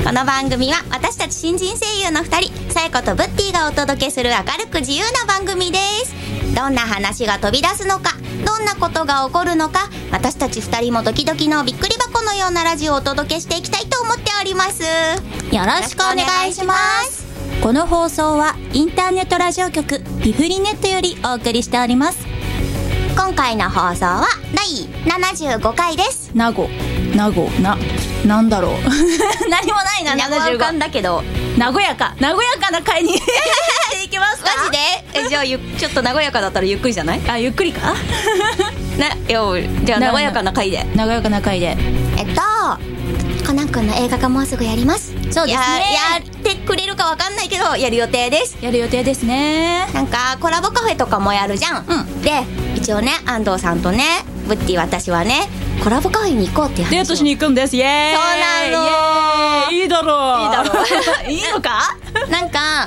この番組は私たち新人声優の2人さやことブッティがお届けする明るく自由な番組です。どんな話が飛び出すのか、どんなことが起こるのか、私たち2人もドキドキのびっくり箱のようなラジオをお届けしていきたいと思っております。よろしくお願いします。 この放送はインターネットラジオ局ピフリネットよりお送りしております。 今回の放送は第75回です。 なんだろう何もないな。 75だけど和やかな回にしていきますか。 マジでじゃあちょっと和やかだったらゆっくりじゃない？ あ、ゆっくりかじゃあ和やかな回でコナン君の映画がもうすぐやります。 そうですね。 やってくれるかわかんないけどやる予定ですね。 なんかコラボカフェとかもやるじゃん、で一応ね安藤さんとねブッティ私はねコラボカフェに行こうっていう話をデートしに行くんです。イエーイ。 そうなの。 いいだろういいのかなんか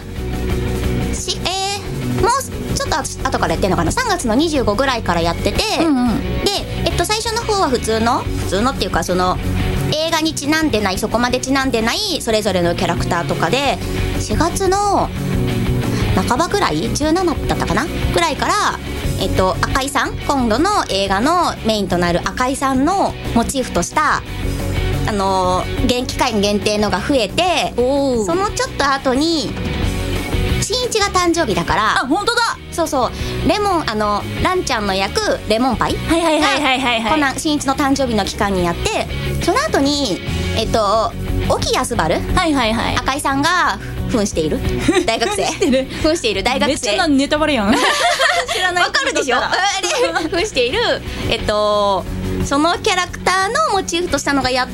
もうちょっと後からやってんのかな。3月の25ぐらいからやってて、で最初の方は普通のっていうかその映画にちなんでないそこまでちなんでないそれぞれのキャラクターとかで4月の半ばぐらい17だったかなぐらいから赤井さん今度の映画のメインとなる赤井さんのモチーフとした期間限定のが増えて、そのちょっと後に新一が誕生日だから。 あ、本当だ。 そうレモンランちゃんの役レモンパイコナン新一の誕生日の期間にやって、その後に沖安原赤井さんが扮している大学生扮している大学生。 めっちゃなネタバレやん知らない。 わかるでしょ扮しているそのキャラクターのモチーフとしたのがやって、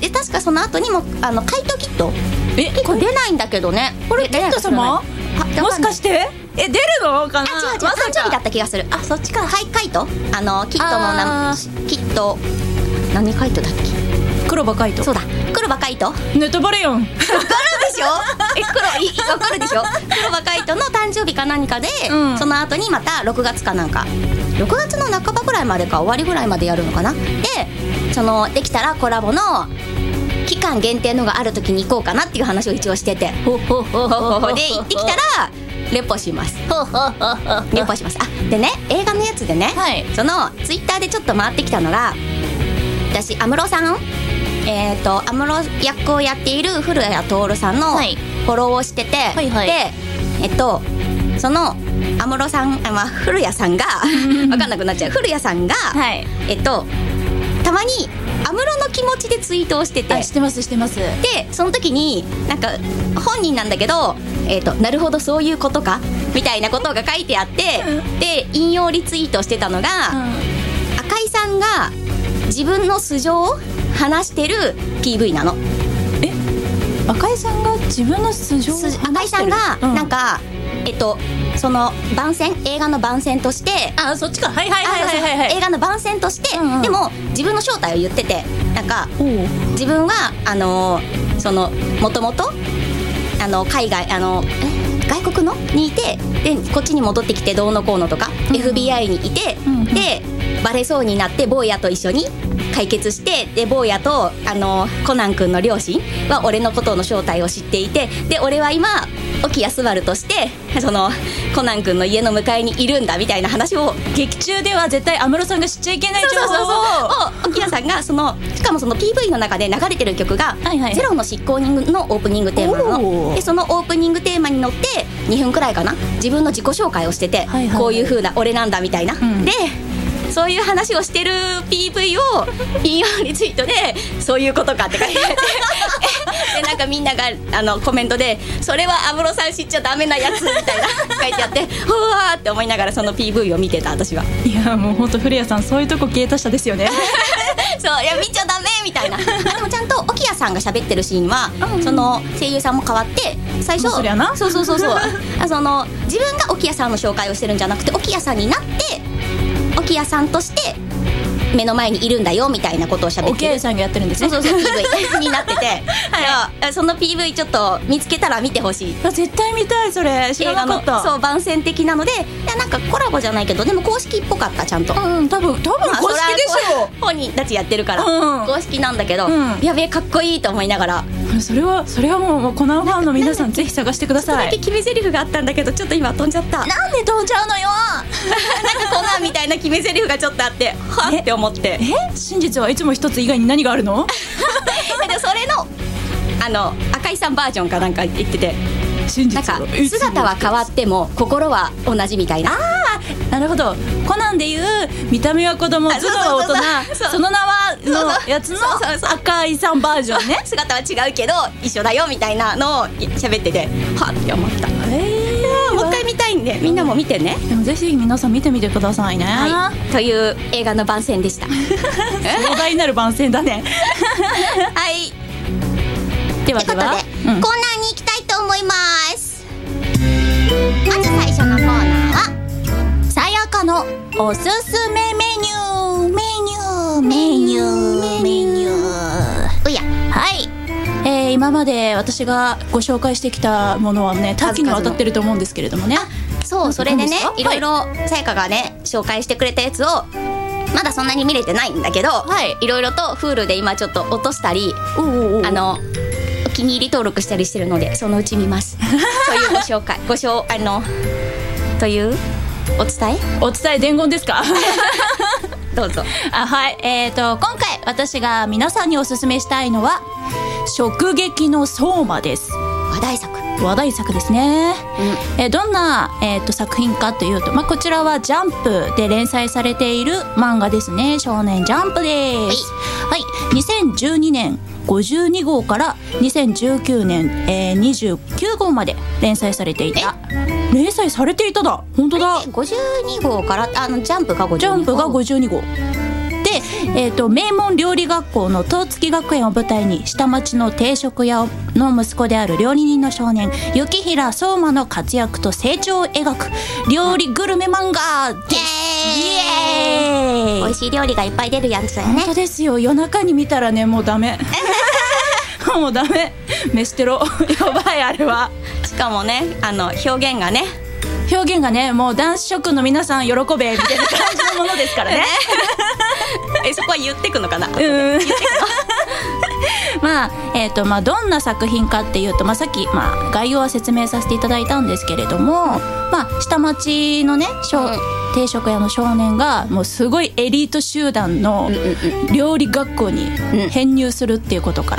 で確かその後にも怪盗キットこれ出ないんだけどね。 これキット様もしかして出るのかな。 違う誕生日だった気がする。あ、そっちか。カイトキットのキット何カイトだっけ。 黒羽カイト。 そうだ、黒羽カイト。 ネタバレやん。わかるでしょわかるでしょ。黒羽カイトの誕生日か何かで、その後にまた6月かなんか6月の半ばぐらいまでか終わりぐらいまでやるのかな。でできたらコラボの期間限定のがある時に行こうかなっていう話を一応してて、で行ってきたらレポします。でね、映画のやつでね、そのツイッターでちょっと回ってきたのが、私安室さん安室役をやっている古谷徹さんのフォローをしてて、でその安室さん古谷さんが分かんなくなっちゃう古谷さんが、たまに安室の気持ちでツイートをしてて、 してます。 でその時になんか本人なんだけど、なるほどそういうことかみたいなことが書いてあって、で引用リツイートしてたのが、赤井さんが自分の素性を話してる PV なの。 赤井さんが自分の素性を話してる。 赤井さんがなんか、その映画の番宣として、 そっちか。 映画の番宣として、でも自分の正体を言ってて、なんか自分はもともと海外外国のにいて、でこっちに戻ってきてどうのこうのとか、FBI にいて、でバレそうになって坊やと一緒に解決して、で坊やとコナン君の両親は俺のことの正体を知っていて、で俺は今沖安原としてそのコナン君の家の向かいにいるんだみたいな話を、 劇中では絶対安室さんが知っちゃいけない情報を沖谷さんがしかもその PV の中で流れてる曲がゼロの執行人のオープニングテーマなの。でそのオープニングテーマに乗って2分くらいかな自分の自己紹介をしてて、こういう風な俺なんだみたいな、でそういう話をしてる PV を引用リツイートでそういうことかって書いてあってでなんかみんながコメントでそれは安室さん知っちゃダメなやつみたいな書いてあってほわーって思いながらその PV を見てた私は。 いやもうほんと古谷さんそういうとこ消えたしたですよねそういや見ちゃダメみたいなでもちゃんと沖谷さんが喋ってるシーンは、その声優さんも変わって最初そりゃなそう自分が沖谷さんの紹介をしてるんじゃなくて沖谷さんになって沖谷さんとして目の前にいるんだよみたいなことを喋ってる。 おけいさんがやってるんですね。 そう PV になってて、いやその PV ちょっと見つけたら見てほしい。 絶対見たい。それ知らなかった。 そう番宣的なので、いやなんかコラボじゃないけどでも公式っぽかったちゃんと。 多分公式でしょ。 本人たちやってるから、公式なんだけど、やべえかっこいいと思いながら。 それはもうコナンファンの皆さんぜひ探してください。 ちょっとだけ決め台詞があったんだけどちょっと今飛んじゃった。 なんで飛んじゃうのよ。 なんかコナンみたいな決め台詞がちょっとあってはって思って。 真実はいつも一つ以外に何があるの？ でもそれの赤井さんバージョンかなんか言ってて、なんか姿は変わっても心は同じみたいな。 なるほど。コナンでいう見た目は子供、頭脳は大人、その名はのやつの赤井さんバージョンね。 姿は違うけど一緒だよみたいなのを喋っててはって思った。もう一回見たいんでみんなも見てね。 でもぜひ皆さん見てみてくださいね。 という映画の番宣でした。 壮大なる番宣だね。 はい。 ではということで、コーナーに行きたいと思います。まず最初のコーナーはさやかのおすすめメニュー。 うや。 はい、今まで私がご紹介してきたものはね多岐にわたってると思うんですけれどもね。 そう、それでねいろいろさやかがね紹介してくれたやつをまだそんなに見れてないんだけど、いろいろと Hulu で今ちょっと落としたりお気に入り登録したりしてるのでそのうち見ます。というご紹介というお伝え伝言ですか？ どうぞ。 はい、今回私が皆さんにおすすめしたいのは食撃の相馬です。話題作ですね。どんな、作品かというと、こちらはジャンプで連載されている漫画ですね。少年ジャンプです。はい、2012年52号から2019年、29号まで連載されていた。連載されていただ。本当だ。 52号からジャンプが 52号で、名門料理学校の東月学園を舞台に下町の定食屋の息子である料理人の少年雪平相馬の活躍と成長を描く料理グルメ漫画です。イエーイ。 美味しい料理がいっぱい出るやつだよね。 本当ですよ。夜中に見たらねもうダメ。もうダメ。飯テロやばいあれは。 しかもね表現がねもう男子諸君の皆さん喜べみたいな感じのものですからね。 そこは言ってくのかな。 どんな作品かっていうと、さっき、概要は説明させていただいたんですけれども、下町のね定食屋の少年がもうすごいエリート集団の料理学校に編入するっていうことから、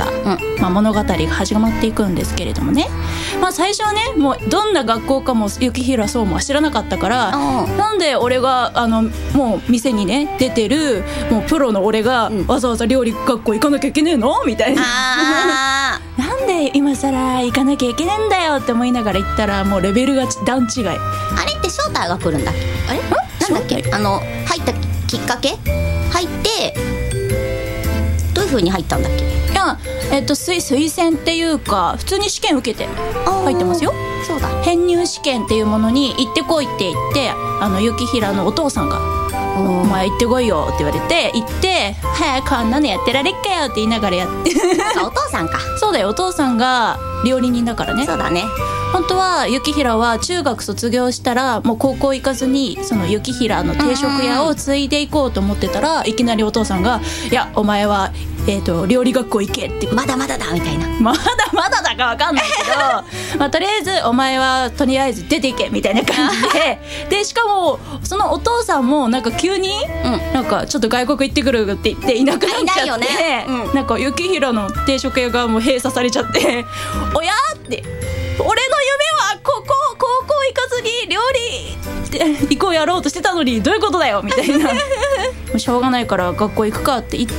物語が始まっていくんですけれどもね、最初はねもうどんな学校かも雪平相馬は知らなかったから、なんで俺がもう店にね出てるもうプロの俺がわざわざ料理学校行かなきゃいけねえのみたいな。なんで今更行かなきゃいけねえんだよって思いながら行ったらもうレベルが段違い。 あれって翔太が来るんだっけ？あれなんだっけ？入ったきっかけ？入ってどういう風に入ったんだっけ？ いや、推薦っていうか普通に試験受けて入ってますよ。 そうだ。 編入試験っていうものに行ってこいって言って雪平のお父さんがお前行ってこいよって言われて行ってこんなのやってられっかよって言いながらやってお父さんか。 そうだよ。お父さんが料理人だからね。 そうだね。 本当は雪平は中学卒業したらもう高校行かずにその雪平の定食屋を継いでいこうと思ってたら、いきなりお父さんがいやお前は料理学校行けってまだまだだみたいな。 まだまだだか分かんないけどとりあえずお前はとりあえず出ていけみたいな感じでしかもそのお父さんもなんか急に、なんかちょっと外国行ってくるって言っていなくなっちゃって、なんか雪平の定食屋がもう閉鎖されちゃっておやって俺の夢は高校行かずに料理行こうやろうとしてたのにどういうことだよみたいなもうしょうがないから学校行くかって言って、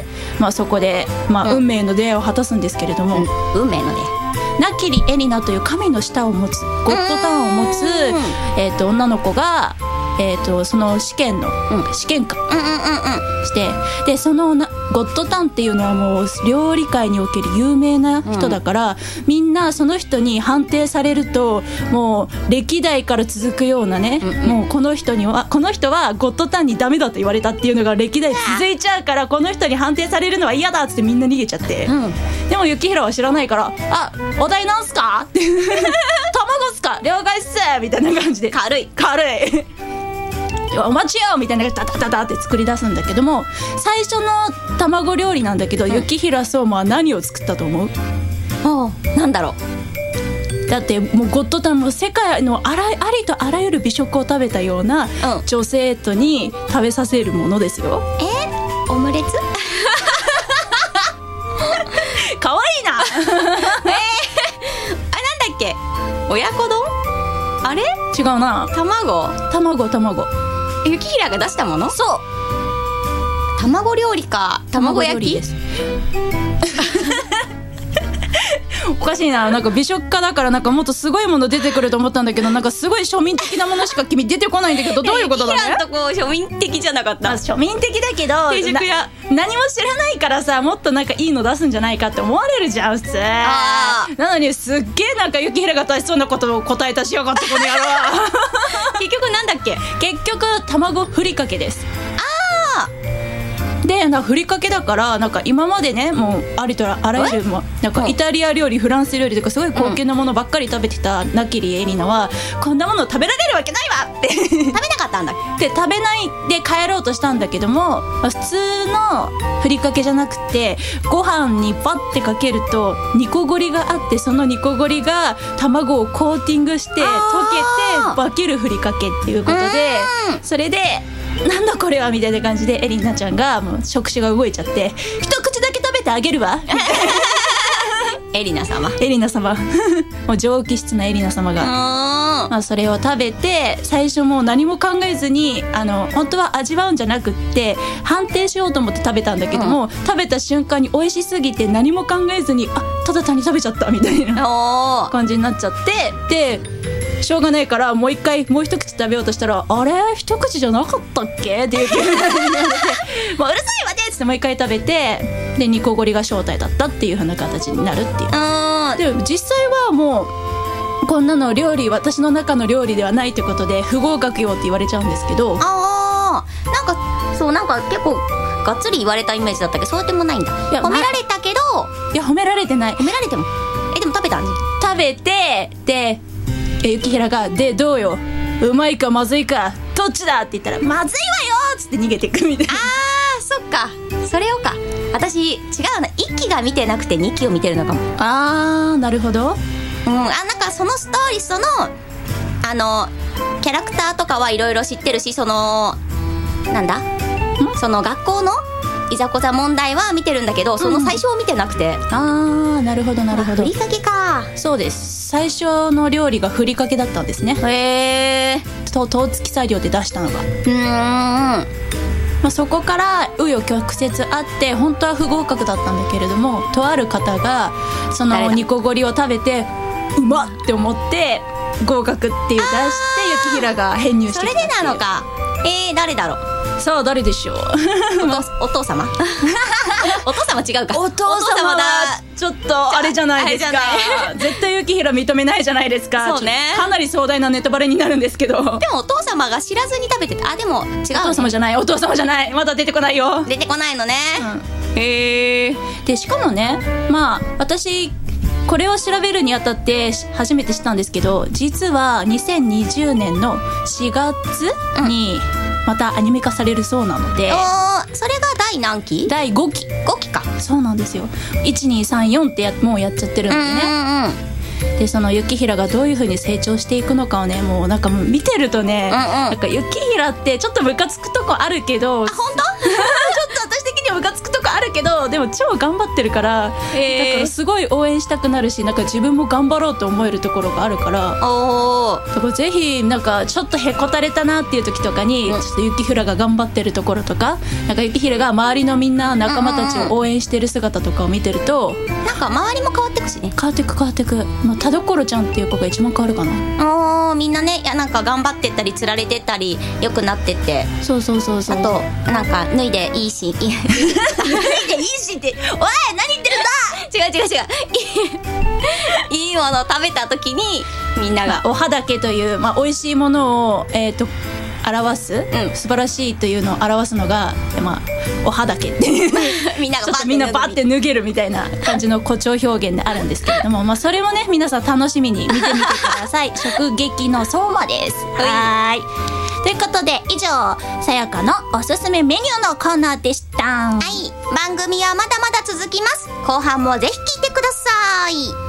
そこで、運命の出会いを果たすんですけれども、 運命の出会い。 ナキリエリナという神の舌を持つゴッドタンを持つ、女の子が、その試験の、試験官してでそのゴゴッドタンっていうのはもう料理界における有名な人だから、みんなその人に判定されるともう歴代から続くようなね、もうこの人はゴッドタンにダメだと言われたっていうのが歴代続いちゃうから、この人に判定されるのは嫌だっつってみんな逃げちゃって、でも雪平は知らないから「あ、お題なんすか?」って「卵っすか?了解っす」みたいな感じで軽いお待ちよみたいなダダダダって作り出すんだけども、最初の卵料理なんだけど、雪平相馬は何を作ったと思う？ なんだろう。 だってもうゴッドタンも世界のありとあらゆる美食を食べたような女性徒に食べさせるものですよ。 オムレツかわいいななんだっけ、親子丼？あれ違うな。卵雪平が出したもの？ そう、 卵料理か。卵焼きです。おかしいな、なんか美食家だからなんかもっとすごいもの出てくると思ったんだけど、なんかすごい庶民的なものしか君出てこないんだけど、どういうことだね。 雪平のとこ庶民的じゃなかった？ 庶民的だけど定食屋何も知らないからさ、もっとなんかいいの出すんじゃないかって思われるじゃん普通。なのにすっげえなんか雪平が大しそうなことを答えたしやがってこの野郎結局なんだっけ？ 結局卵ふりかけです。でなんかふりかけだからなんか今までね、もうありとあらゆるもなんかイタリア料理、フランス料理とかすごい高級なものばっかり食べてたナキリエリナは、こんなもの食べられるわけないわって食べなかったんだっで食べないで帰ろうとしたんだけども、普通のふりかけじゃなくてご飯にパッてかけると煮こごりがあって、その煮こごりが卵をコーティングして溶けて化けるふりかけっていうことで、それでなんだこれはみたいな感じでエリナちゃんがもう触手が動いちゃって、一口だけ食べてあげるわエリナ様もう上気質なエリナ様がまあそれを食べて、最初もう何も考えずに本当は味わうんじゃなくって判定しようと思って食べたんだけども、食べた瞬間に美味しすぎて何も考えずにただ単に食べちゃったみたいな感じになっちゃって、でしょうがないからもう一口食べようとしたら、あれ一口じゃなかったっけっていう気になってもううるさいわねっつってもう一回食べて、で煮こごりが正体だったっていう風な形になるっていう。で実際はもうこんなの私の中の料理ではないということで不合格よって言われちゃうんですけど、 なんか結構がっつり言われたイメージだったけど、そうでもないんだ。褒められたけど、 いや褒められてない。 褒められてもでも食べたん食べて、で雪平がでどうよ、うまいかまずいかどっちだって言ったら、まずいわよっつって逃げていくみたいな。 そっか、それをか。私違うな、1期が見てなくて2期を見てるのかも。 なるほど。 なんかそのストーリストのキャラクターとかはいろいろ知ってるし、その学校のいざこざ問題は見てるんだけど、その最初を見てなくて。 なるほどなるほど。 ふりかけか。 そうです、最初の料理がふりかけだったんですね。へえ。と当付き裁量で出したのが。そこから紆余曲折あって本当は不合格だったんだけれども、とある方がその煮こごりを食べてうまっって思って合格っていう出して雪平が編入してきた。 それでなのか。誰だろう。 さあ誰でしょうお父様お父様違うか。 お父様だ。ちょっとあれじゃないですか。絶対雪平認めないじゃないですか。 そうね、 かなり壮大なネタバレになるんですけど。 でもお父様が知らずに食べてた。でも違う、ね、 お父様じゃないまだ出てこないよ。 出てこないのね。 でしかもね、私これを調べるにあたって初めて知ったんですけど、実は2020年の4月にまたアニメ化されるそうなので、 それが第何期？ 第5期。 5期か。 そうなんですよ。1234ってもうやっちゃってるんでね。でその雪平がどういう風に成長していくのかをね、もうなんかもう見てるとね、なんか雪平ってちょっとムカつくとこあるけど、 本当？ちょっと私的にはムカつくとこあるけど、でも超頑張ってるから、だからすごい応援したくなるし、なんか自分も頑張ろうと思えるところがあるから、だからぜひなんかちょっとへこたれたなっていう時とかに、ちょっと雪平が頑張ってるところとか、なんか雪平が周りのみんな仲間たちを応援してる姿とかを見てると、 なんか周りも変わってくしね。 変変わってく、まあ、田所ちゃんっていう子が一番変わるかな。 みんなね、いやなんか頑張ってったりつられてったり良くなってって、 そうあとなんか脱いでいいし脱いでいいしっておい何言ってるんだ違ういいものを食べた時にみんなが、 おはだけという、まあ、美味しいものを表す、素晴らしいというのを表すのが、まあ、おはだけっていうみんなバッて脱げるみたいな感じの誇張表現であるんですけれども、まあ、それもね皆さん楽しみに見てみてください食撃の相馬です。はいということで以上さやかのおすすめメニューのコーナーでした。 はい、番組はまだまだ続きます。後半もぜひ聞いてください。